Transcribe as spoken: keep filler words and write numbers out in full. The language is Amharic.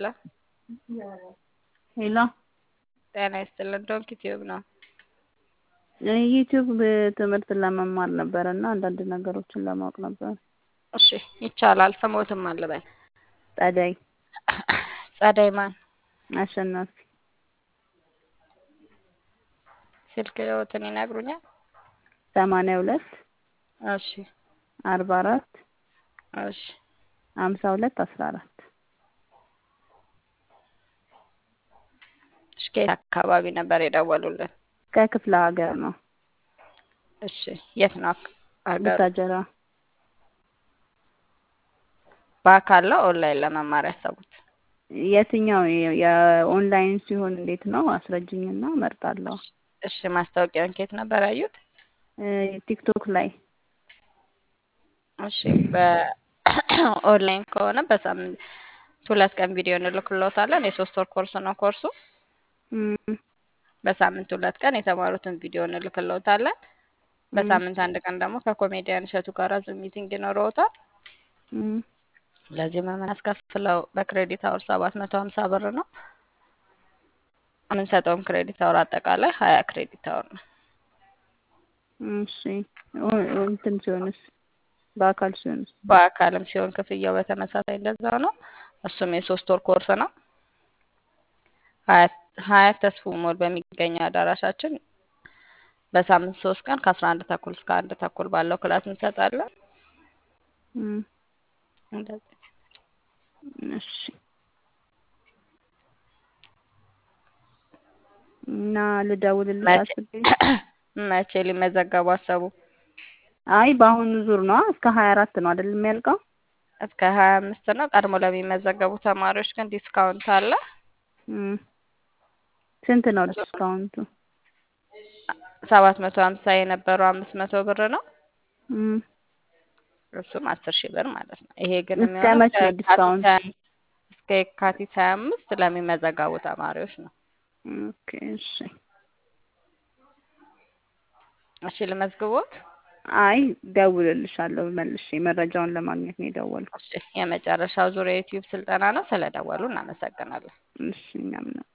ይስጥልን። ሄሎ ጤና ይስጥልን። ዶንኪ ቲዩብ ነው። ዩቲዩብ ትምህርት ለመማር ነበር እና አንዳንድ ነገሮችን ለማወቅ ነበር። እሺ ይቻላል። ስሞትም አልበል። ጸደይ ጸደይ ማን? አሸናፊ ስልክ ቁጥሩን ይነግሩኛል? ሰማንያ ሁለት እሺ አርባ አራት እሺ ሀምሳ ሁለት አስራ አራት እሺ ከየት አካባቢ ነበር የደወሉልን? ከክፍለ ሀገር ነው። እሺ የት ነው ሀገሩ? ቡታጀራ። በአካል ነው ኦንላይን ለመማር ያሰቡት? የትኛው የኦንላይን ሲሆን እንዴት ነው አስረጅኝና እመርጣለሁ። እሺ ማስታወቂያውን ከየት ነበር ያዩት? ቲክቶክ ላይ። እሺ በኦንላይን ከሆነ በሳምንት ሁለት ቀን ቪዲዮ እንልክልዎታለን። የሶስት ወር ኮርስ ነው ኮርሱ። እም በሳምንት ሁለት ቀን የተማሩትን ቪዲዮ እንልክልዎታለን። በሳምንት አንድ ቀን ደግሞ ከኮሜዲያን እሸቱ ጋር ዙም ሚቲንግ ይኖረዎታል። እም ለዚህ የምናስከፍለው በክሬዲት አወር ሰባት መቶ ሀምሳ ብር ነው። የምንሰጠውም ክሬዲት አወር አጠቃላይ ሀያ ክሬዲት አወር ነው። እሺ እንትን ሲሆንስ በአካል ሲሆንስ? በአካልም ሲሆን ክፍያው በተመሳሳይ እንደዛው ነው። እሱም የሶስት ወር ኮርስ ነው። ሀያት ሀያት ተስፉ ሞል በሚገኘው አዳራሻችን በሳምንት ሶስት ቀን ከአስራ አንድ ተኩል እስከ አንድ ተኩል ባለው ክላስ እንሰጣለን። እም እንደዚህ እሺ እና ልደውልልሽ አስቤ መቼ ሊመዘገቡ አሰቡ? አይ በአሁኑ ዙር ነው። እስከ ሀያ አራት ነው አይደል የሚያልቀው? እስከ ሀያ አምስት ነው። ቀድሞ ለሚመዘገቡ ተማሪዎች ግን ዲስካውንት አለ። እም ስንት ነው ዲስካውንቱ? ሰባት መቶ ሀምሳ የነበረው አምስት መቶ ብር ነው። እም እሱም አስር ሺህ ብር ማለት ነው። ይሄ ግን እስከ የሚሆነው መቼ ዲስካውንት? እስከ የካቲት ሀያ አምስት ለሚመዘገቡ ተማሪዎች ነው። ኦኬ እሺ እሺ ልመዝግቦት? አይ ደውልልሻለሁ መልሼ መረጃውን ለማግኘት ነው የደወልኩት። እሺ የመጨረሻው ዙር የዩቲዩብ ስልጠና ነው። ስለደወሉ እናመሰግናለን። እሺ እኛም ነው